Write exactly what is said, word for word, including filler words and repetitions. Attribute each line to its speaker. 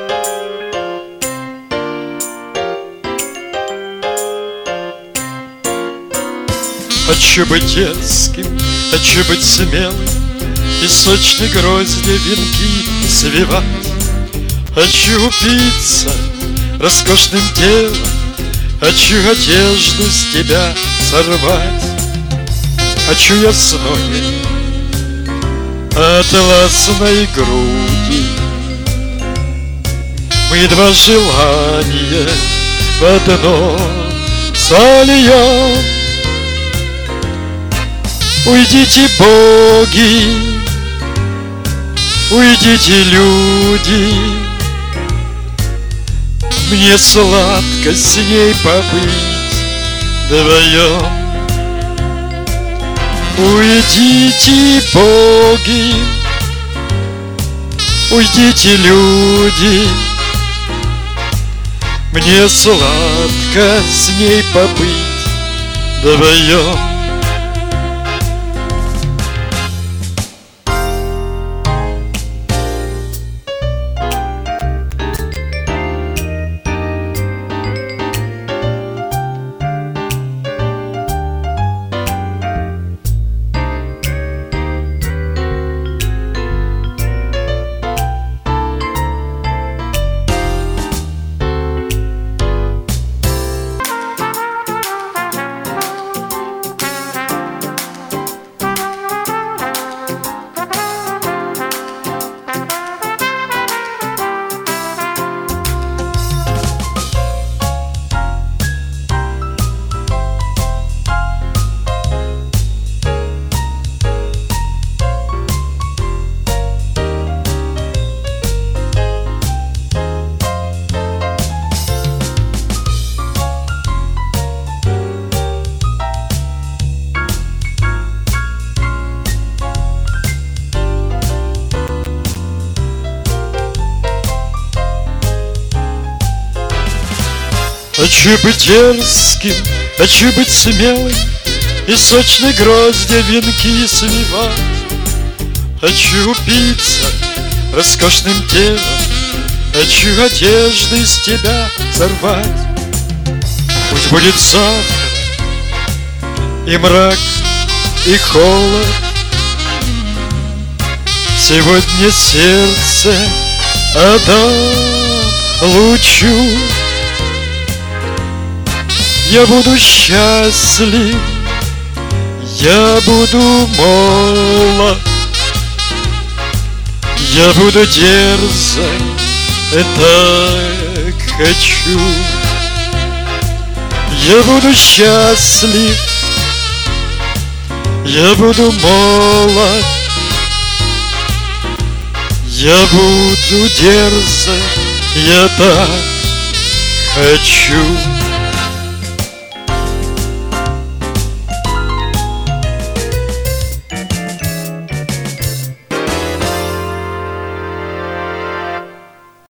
Speaker 1: Хочу быть дерзким, хочу быть смелым, и сочные грозди венки свивать. Хочу упиться роскошным телом, хочу одежду с тебя сорвать. Хочу я вновь атласной груди. Мы два желания в одно сольем. Уйдите, боги, уйдите, люди, мне сладко с ней побыть вдвоем. Уйдите, боги, уйдите, люди, мне сладко с ней побыть вдвоем. Хочу быть дерзким, хочу быть смелым, и сочной гроздья венки свивать. Хочу упиться роскошным телом, хочу одежды с тебя сорвать. Пусть будет завтра и мрак, и холод, сегодня сердце отдам лучу. Я буду счастлив, я буду молод, я буду дерзок, и так хочу. Я буду счастлив, я буду молод, я буду дерзок, я так хочу.